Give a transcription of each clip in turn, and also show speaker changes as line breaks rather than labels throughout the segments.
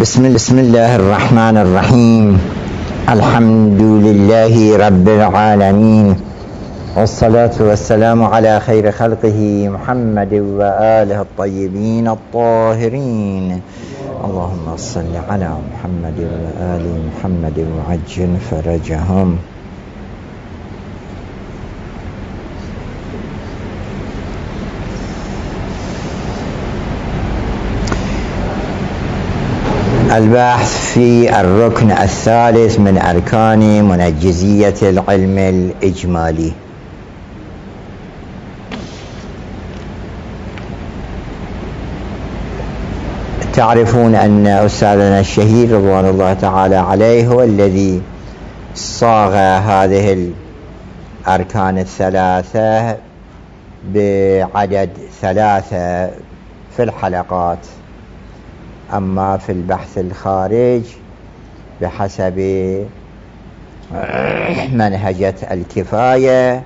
بسم الله الرحمن الرحيم. الحمد لله رب العالمين، والصلاة والسلام على خير خلقه محمد وآله الطيبين الطاهرين. اللهم صل على محمد وآل محمد وعجل فرجهم. البحث في الركن الثالث من أركان منجزية العلم الإجمالي. تعرفون أن أستاذنا الشهيد رضوان الله تعالى عليه هو الذي صاغ هذه الأركان الثلاثة بعدد 3 في الحلقات. أما في البحث الخارج بحسب منهجة الكفاية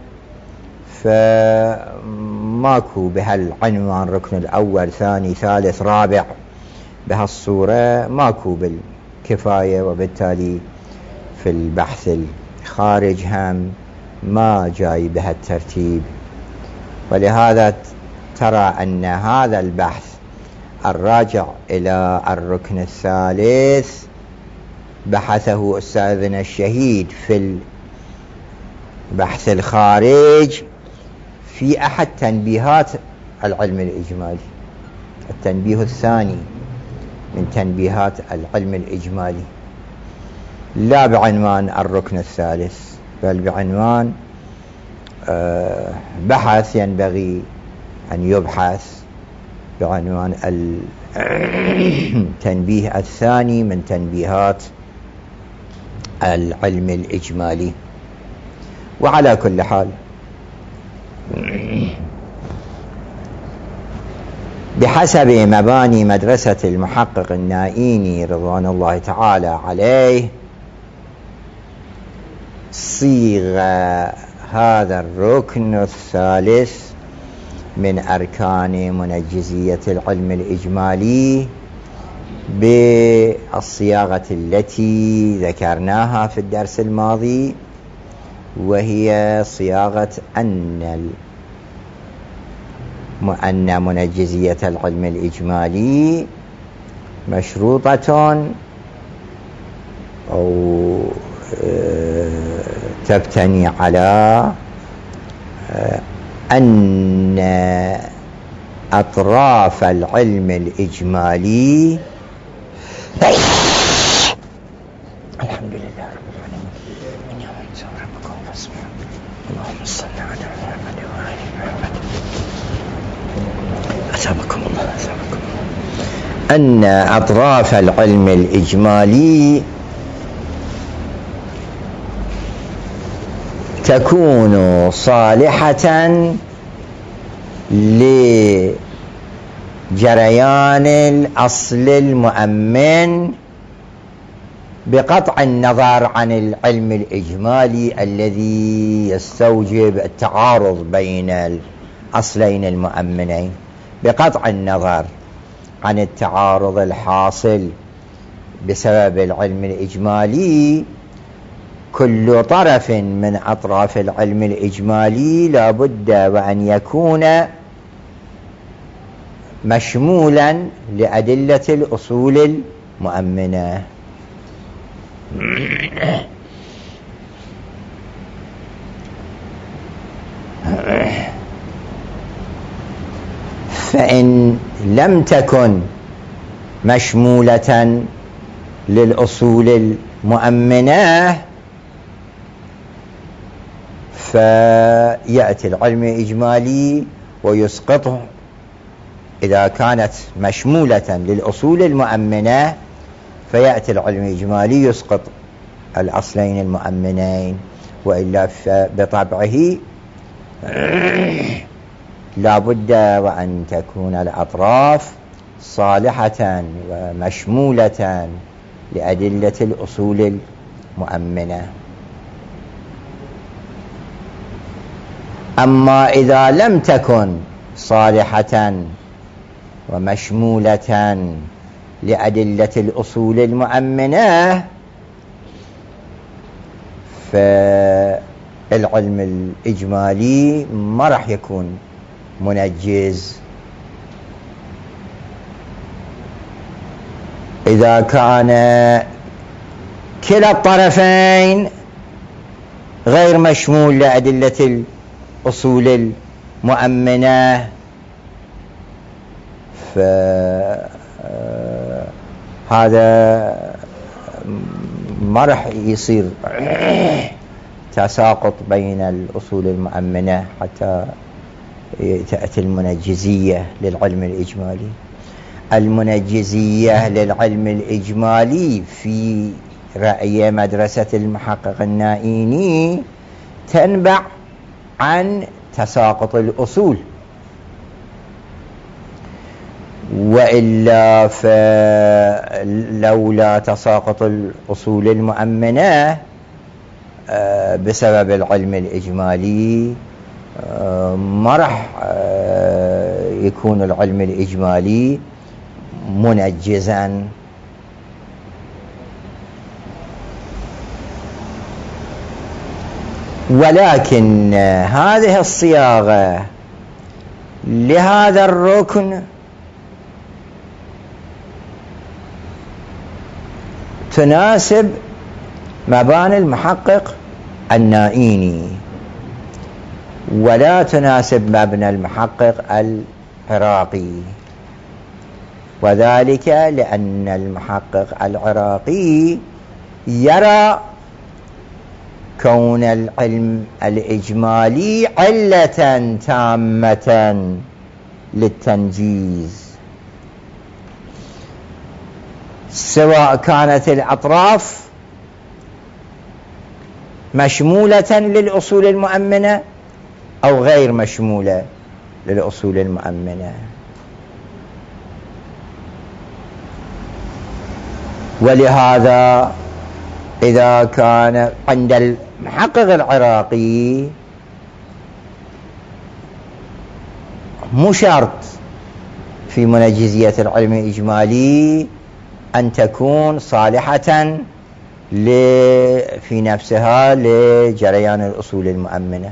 فماكو بهالعنوان ركن الأول ثاني ثالث رابع بهالصورة، ماكو بالكفاية، وبالتالي في البحث الخارج هم ما جاي بهالترتيب. ولهذا ترى أن هذا البحث الراجع إلى الركن الثالث بحثه أستاذنا الشهيد في البحث الخارج في أحد تنبيهات العلم الإجمالي، التنبيه الثاني من تنبيهات العلم الإجمالي، لا بعنوان الركن الثالث بل بعنوان بحث ينبغي أن يبحث بعنوان التنبيه الثاني من تنبيهات العلم الإجمالي. وعلى كل حال بحسب مباني مدرسة المحقق النائيني رضوان الله تعالى عليه صيغ هذا الركن الثالث من أركان منجزية العلم الإجمالي بالصياغة التي ذكرناها في الدرس الماضي، وهي صياغة أن منجزية العلم الإجمالي مشروطة أو تبتني على أن أطراف العلم الإجمالي الحمد لله رب العالمين من يوم ربكم فاسمعوا اللهم صل على محمد وآل محمد أثابكم الله أثابكم الله. أن أطراف العلم الإجمالي تكون صالحة لجريان الأصل المؤمن بقطع النظر عن العلم الإجمالي الذي يستوجب التعارض بين الأصلين المؤمنين، بقطع النظر عن التعارض الحاصل بسبب العلم الإجمالي. كل طرف من أطراف العلم الإجمالي لا بد وأن يكون مشمولا لأدلة الأصول المؤمنة. فإن لم تكن مشمولة للأصول المؤمنة فيأتي العلم الإجمالي ويسقطه. إذا كانت مشمولة للأصول المؤمنة فيأتي العلم الإجمالي يسقط الأصلين المؤمنين، وإلا بطبعه لا بد وأن تكون الأطراف صالحة ومشمولة لأدلة الأصول المؤمنة. أما إذا لم تكن صالحة ومشمولة لأدلة الأصول المؤمنة، فالعلم الإجمالي ما راح يكون منجز. إذا كان كلا الطرفين غير مشمول لأدلة الأصول المؤمنة، فهذا ما راح يصير تساقط بين الأصول المؤمنة حتى تأتي المنجزية للعلم الإجمالي. المنجزية للعلم الإجمالي في رأي مدرسة المحقق النائيني تنبع عن تساقط الأصول، وإلا فلولا تساقط الأصول المؤمنة بسبب العلم الإجمالي ما راح يكون العلم الإجمالي منجزا. ولكن هذه الصياغة لهذا الركن تناسب مباني المحقق النائيني، ولا تناسب مبنى المحقق العراقي، وذلك لأن المحقق العراقي يرى كون العلم الإجمالي علة تامة للتنجيز، سواء كانت الأطراف مشمولة للأصول المؤمنة أو غير مشمولة للأصول المؤمنة. ولهذا إذا كان عند المحقق العراقي مو شرط في منجزية العلم الإجمالي أن تكون صالحة في نفسها لجريان الأصول المؤمنة،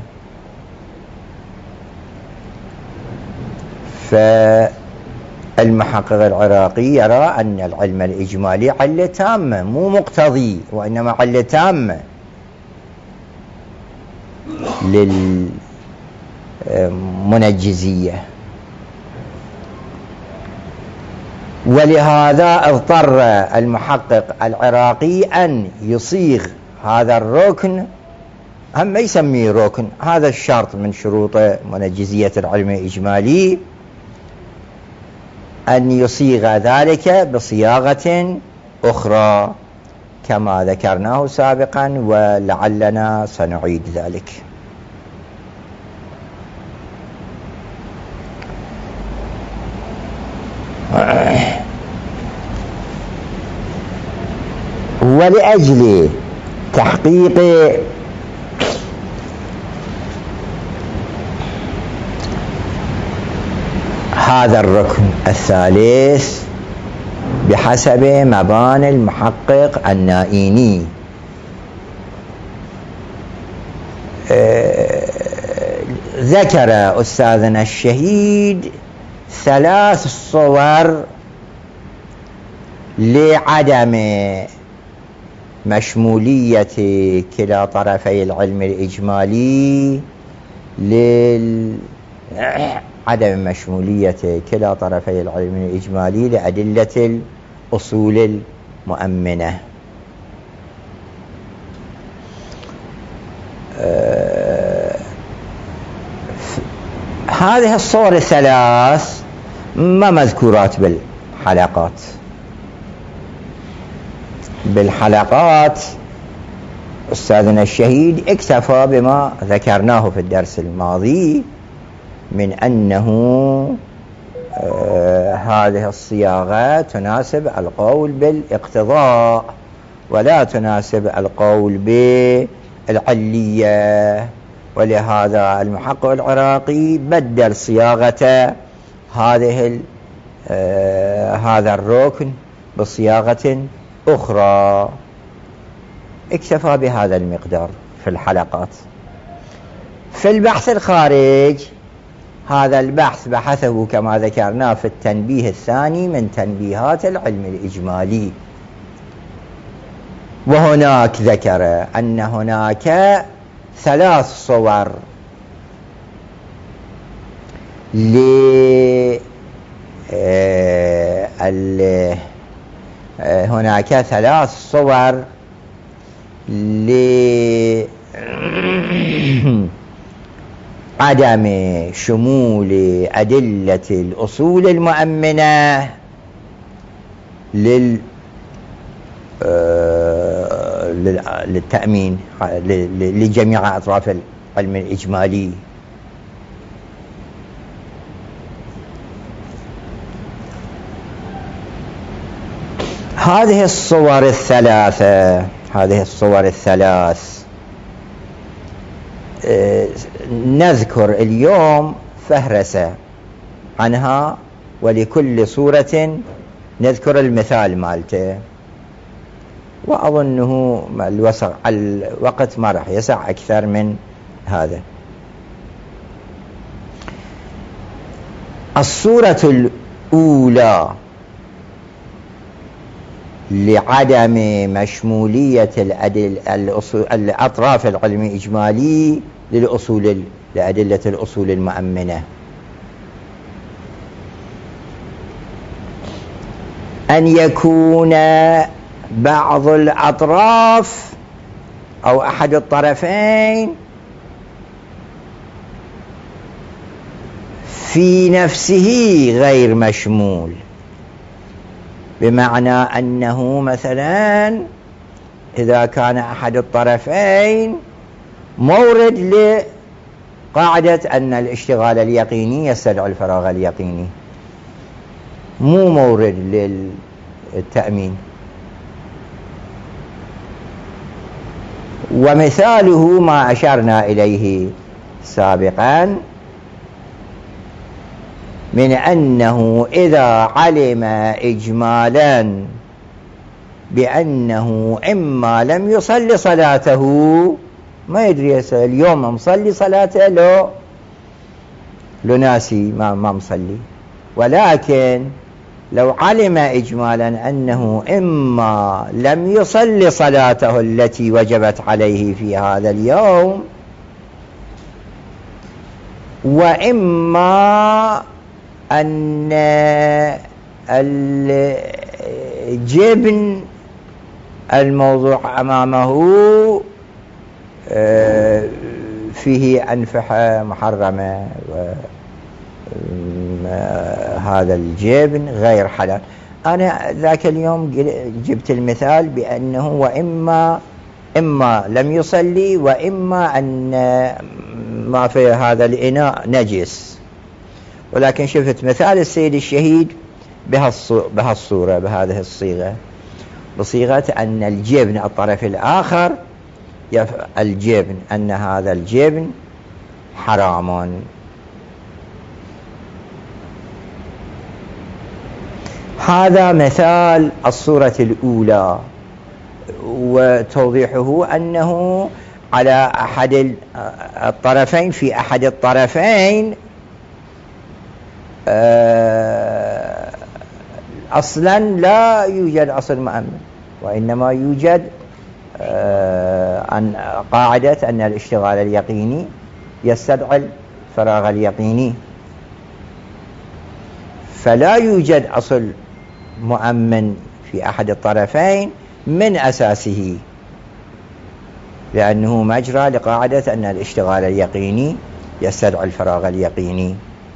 فالمحقق العراقي يرى أن العلم الإجمالي علة تامة، مو مقتضي وإنما علة تامة للمنجزية. ولهذا اضطر المحقق العراقي أن يصيغ هذا الركن، هم ما يسميه ركن، هذا الشرط من شروط منجزية العلم الإجمالي، أن يصيغ ذلك بصياغة أخرى كما ذكرناه سابقا، ولعلنا سنعيد ذلك. ولأجل تحقيق هذا الركن الثالث بحسب مباني المحقق النائيني، ذكر أستاذنا الشهيد 3 صور لعدم مشمولية كلا طرفي العلم الإجمالي عدم مشمولية كلا طرفي العلم الإجمالي لأدلة الأصول المؤمنة. هذه الصور 3 ما مذكورات بالحلقات أستاذنا الشهيد اكتفى بما ذكرناه في الدرس الماضي من أنه هذه الصياغة تناسب القول بالاقتضاء ولا تناسب القول بالعلية. ولهذا المحقق العراقي بدل صياغة هذا الركن بصياغة أخرى. اكتفى بهذا المقدار في الحلقات. في البحث الخارج، هذا البحث بحثه كما ذكرنا في التنبيه الثاني من تنبيهات العلم الإجمالي، وهناك ذكر أن هناك 3 صور هناك 3 صور عدم شمول أدلة الأصول المؤمنة للتأمين لجميع أطراف العلم الإجمالي. هذه الصور الثلاث نذكر اليوم فهرسة عنها، ولكل صورة نذكر المثال مالته، وأظنه الوقت ما راح يسع أكثر من هذا. الصورة الأولى لعدم مشمولية الأطراف العلم الإجمالي لأدلة الأصول المؤمنة، أن يكون بعض الأطراف أو أحد الطرفين في نفسه غير مشمول، بمعنى أنه مثلا إذا كان أحد الطرفين مورد لقاعدة أن الاشتغال اليقيني يستدعي الفراغ اليقيني، مو مورد للتأمين. ومثاله ما أشرنا إليه سابقا من أنه إذا علم إجمالا بأنه إما لم يصلي صلاته، ما يدري اليوم مصلي صلاته لو ناسي ما مصلي، ولكن لو علم إجمالا أنه إما لم يصلي صلاته التي وجبت عليه في هذا اليوم، وإما أن الجبن الموضوع أمامه فيه أنفحة محرمة، هذا الجبن غير حلال. أنا ذاك اليوم جبت المثال بأنه إما لم يصلي، وإما أن ما في هذا الإناء نجس، ولكن شفت مثال السيد الشهيد بهالصورة بهذه الصيغة، بصيغة أن الجبن الطرف الآخر الجبن أن هذا الجبن حرام. هذا مثال الصورة الأولى، وتوضيحه أنه على أحد الطرفين، في أحد الطرفين أصلا لا يوجد أصل مؤمن، وإنما يوجد قاعدة أن الاشتغال اليقيني يستدعي الفراغ اليقيني، فلا يوجد أصل مؤمن في أحد الطرفين من أساسه، لأنه مجرى لقاعدة أن الاشتغال اليقيني يستدعي الفراغ اليقيني.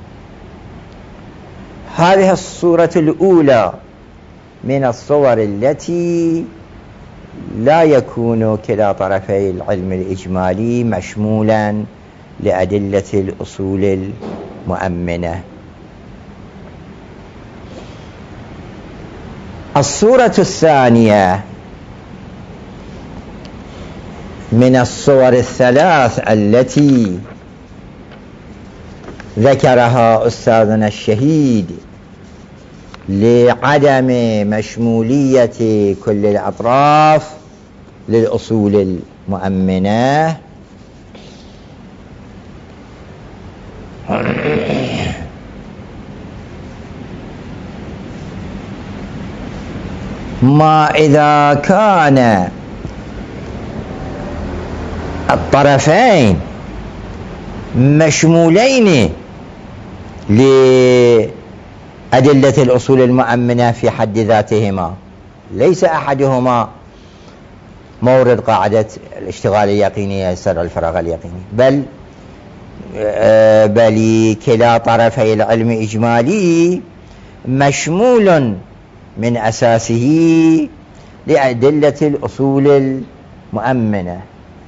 هذه الصورة الأولى من الصور التي لا يكون كلا طرفي العلم الإجمالي مشمولا لأدلة الأصول المؤمنة. الصورة الثانية من الصور الثلاث التي ذكرها أستاذنا الشهيد لعدم مشمولية كل الأطراف للأصول المؤمنة. ما إذا كان الطرفين مشمولين لأدلة الأصول المؤمنة في حد ذاتهما، ليس أحدهما مورد قاعدة الاشتغال اليقيني يستدعي الفراغ اليقيني، بل كلا طرفي العلم إجمالي مشمول من أساسه لأدلة الأصول المؤمنة،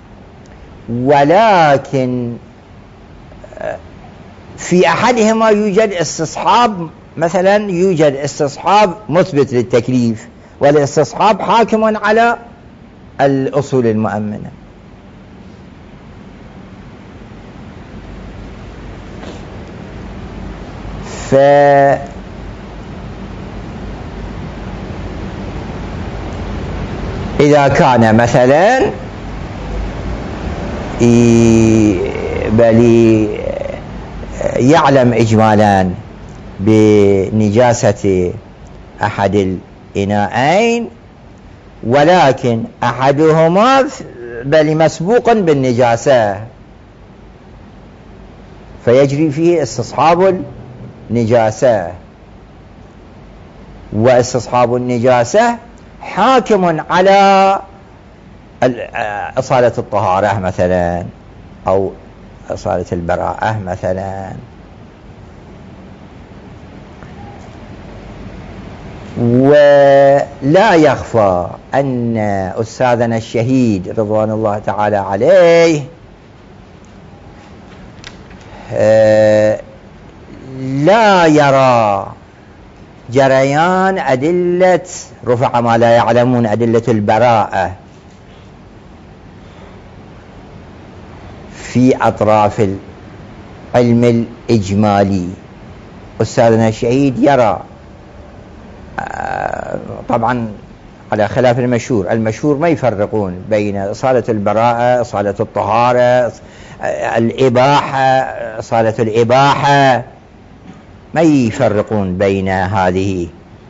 ولكن في أحدهما يوجد استصحاب، مثلا يوجد استصحاب مثبت للتكليف، والاستصحاب حاكم على الأصول المؤمنة. فإذا كان مثلا بل يعلم إجمالا بنجاسة أحد الإناءين، ولكن أحدهما بل مسبوق بالنجاسة، فيجري فيه استصحاب النجاسة، واستصحاب النجاسة حاكم على إصالة الطهارة مثلا، أو إصالة البراءة مثلا. ولا يخفى أن أستاذنا الشهيد رضوان الله تعالى عليه لا يرى جريان أدلة رفع ما لا يعلمون أدلة البراءة في أطراف العلم الإجمالي. أستاذنا الشهيد يرى طبعا على خلاف المشهور ما يفرقون بين إصالة البراءة، إصالة الطهارة، الإباحة، إصالة الإباحة، ما يفرقون بين هذه.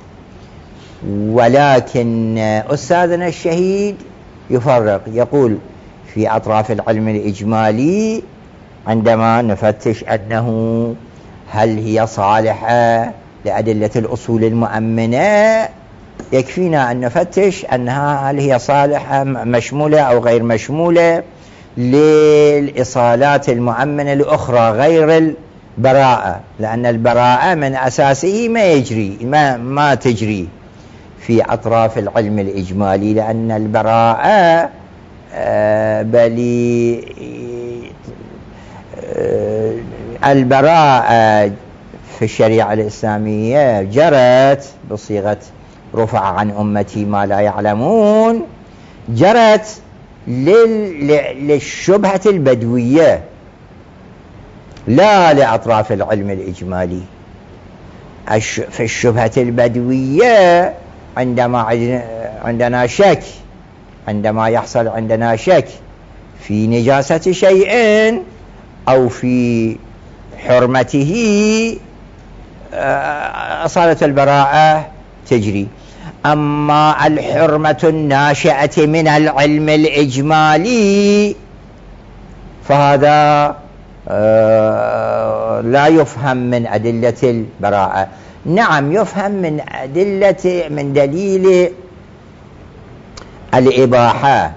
ولكن أستاذنا الشهيد يفرق، يقول في أطراف العلم الإجمالي عندما نفتش أنه هل هي صالحة لأدلة الأصول المؤمنة، يكفينا أن نفتش أنها هل هي صالحة مشمولة أو غير مشمولة للإصالات المؤمنة الأخرى غير البراءة، لأن البراءة من أساسه ما تجري في أطراف العلم الإجمالي، لأن البراءة البراءة في الشريعة الإسلامية جرت بصيغة رفع عن أمتي ما لا يعلمون، جرت للشبهة البدوية لا لأطراف العلم الإجمالي. في الشبهة البدوية عندنا شك، عندما يحصل عندنا شك في نجاسة شيء أو في حرمته، أصالة البراءة تجري. أما الحرمة الناشئة من العلم الإجمالي فهذا لا يفهم من أدلة البراءة. نعم يفهم من دليل الإباحة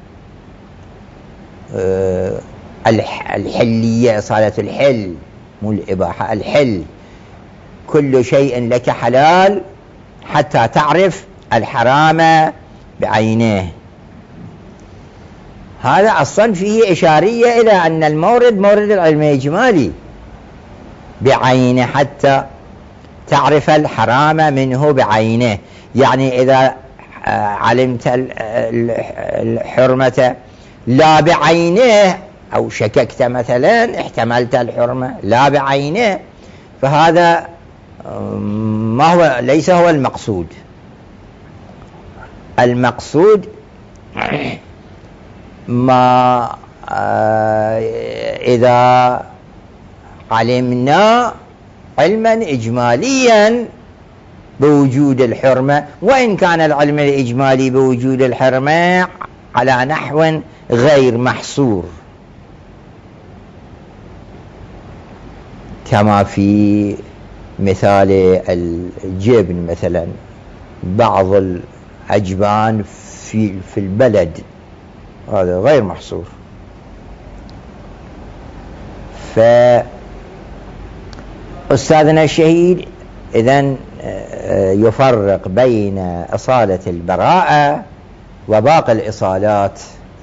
الحلية، إصالة الحل، مو الإباحة، الحل. كل شيء لك حلال حتى تعرف الحرام بعينه. هذا أصلا فيه إشارية إلى أن المورد مورد العلم الإجمالي بعينه حتى تعرف الحرام منه بعينه. يعني إذا علمت الحرمة لا بعينه أو شككت مثلا، احتملت الحرمة لا بعينه، فهذا ليس هو المقصود. المقصود ما إذا علمنا علما إجماليا بوجود الحرمة، وإن كان العلم الإجمالي بوجود الحرمة على نحو غير محصور، كما في مثال الجبن مثلا، بعض الأجبان في البلد، هذا غير محصور. فأستاذنا الشهيد إذن يفرق بين إصالة البراءة وباقي الإصالات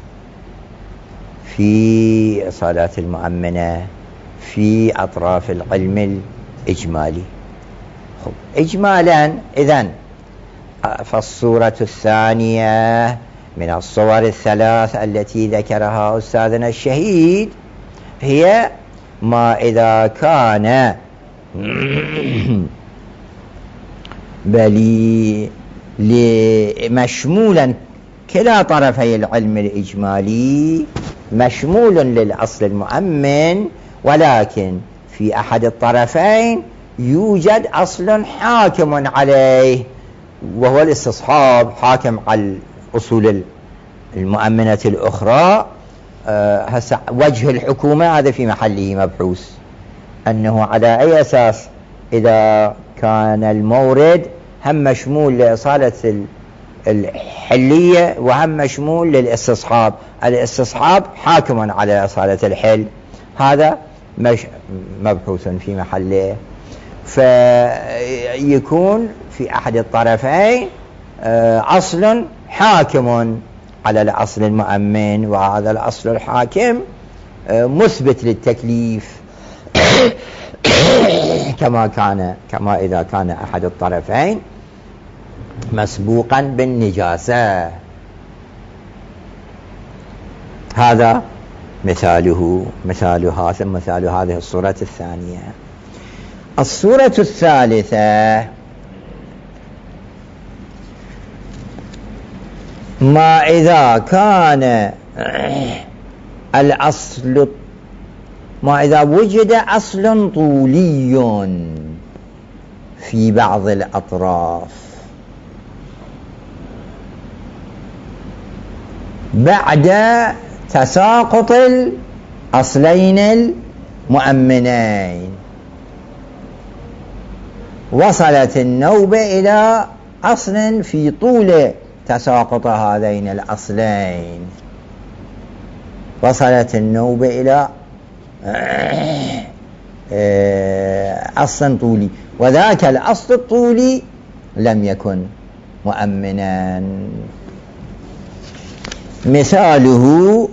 في إصالات المؤمنة في أطراف العلم الإجمالي. إجمالا إذن فالصورة الثانية من الصور الثلاث التي ذكرها أستاذنا الشهيد هي ما إذا كان مشمولا كلا طرفي العلم الإجمالي، مشمول للأصل المؤمن، ولكن في أحد الطرفين يوجد أصل حاكم عليه وهو الاستصحاب، حاكم على الأصول المؤمنة الأخرى. هسه وجه الحكومة هذا في محله مبحوث، أنه على أي أساس إذا كان المورد هم مشمول لإصالة الحلية وهم مشمول للاستصحاب، الاستصحاب حاكم على إصالة الحل، هذا مبحوث في محله. فيكون في أحد الطرفين أصل حاكم على الأصل المؤمن، وهذا الأصل الحاكم مثبت للتكليف كما إذا كان أحد الطرفين مسبوقا بالنجاسة. هذا مثال هذه الصورة الثانية. الصورة الثالثة ما إذا كان الأصل، ما إذا وجد أصل طولي في بعض الأطراف بعد تساقط الأصلين المؤمنين، وصلت النوبة إلى أصل في طول تساقط هذين الأصلين، وصلت النوبة إلى أصل طولي، وذاك الأصل الطولي لم يكن مؤمنا. مثاله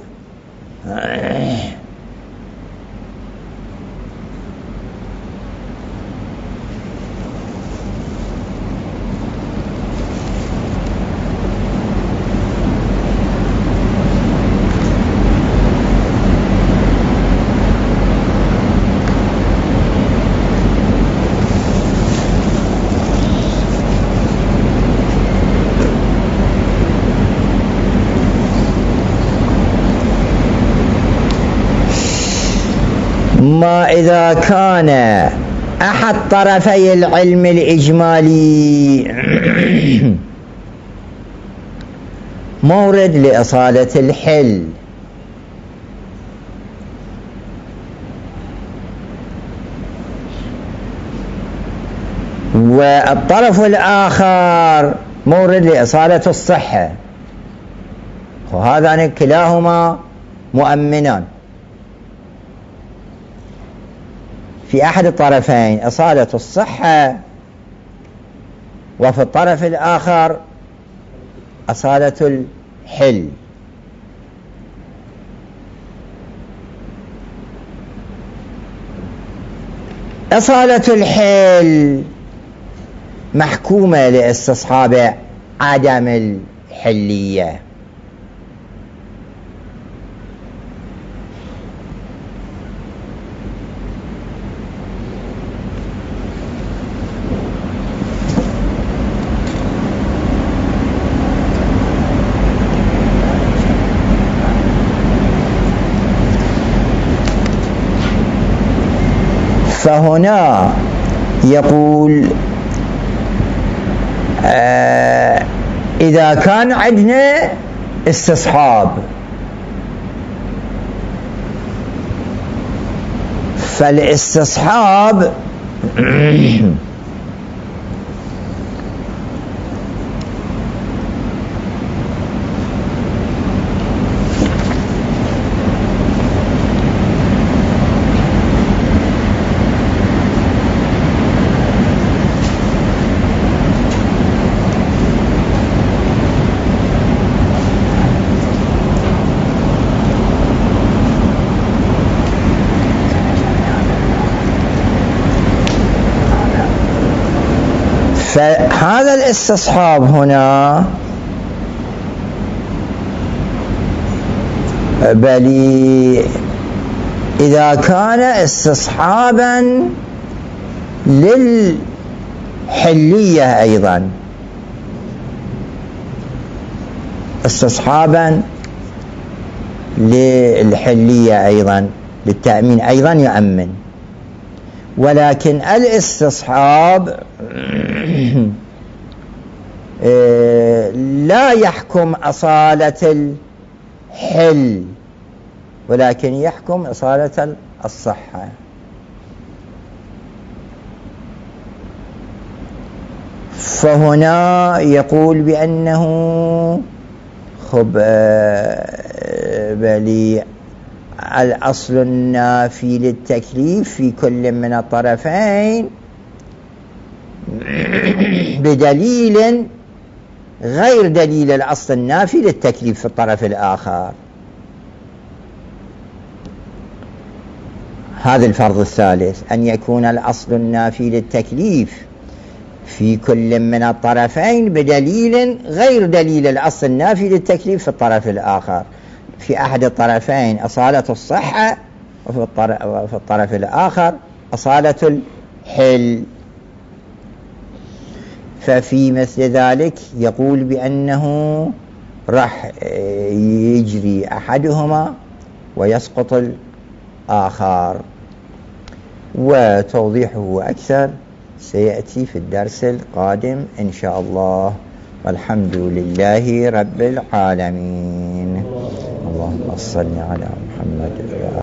ما إذا كان أحد طرفي العلم الإجمالي مورد لإصالة الحل، والطرف الآخر مورد لإصالة الصحة، وهذان كلاهما مؤمنان. في أحد الطرفين إصالة الصحة، وفي الطرف الآخر إصالة الحل. إصالة الحل محكومة لاستصحاب عدم الحلية، فهنا يقول إذا كان عندنا استصحاب، فالاستصحاب فهذا الاستصحاب هنا بل إذا كان استصحابا للحلية أيضا، استصحابا للحلية أيضا، للتأمين أيضا يؤمن. ولكن الاستصحاب لا يحكم أصالة الحل، ولكن يحكم أصالة الصحة. فهنا يقول بأنه بل الأصل النافي للتكليف في كل من الطرفين بدليل غير دليل الأصل النافي للتكليف في الطرف الآخر. هذا الفرض الثالث، أن يكون الأصل النافي للتكليف في كل من الطرفين بدليل غير دليل الأصل النافي للتكليف في الطرف الآخر. في أحد الطرفين أصالة الصحة، وفي الطرف الآخر أصالة الحل. ففي مثل ذلك يقول بأنه راح يجري أحدهما ويسقط الآخر، وتوضيحه أكثر سيأتي في الدرس القادم إن شاء الله. والحمد لله رب العالمين. اللهم صل على محمد.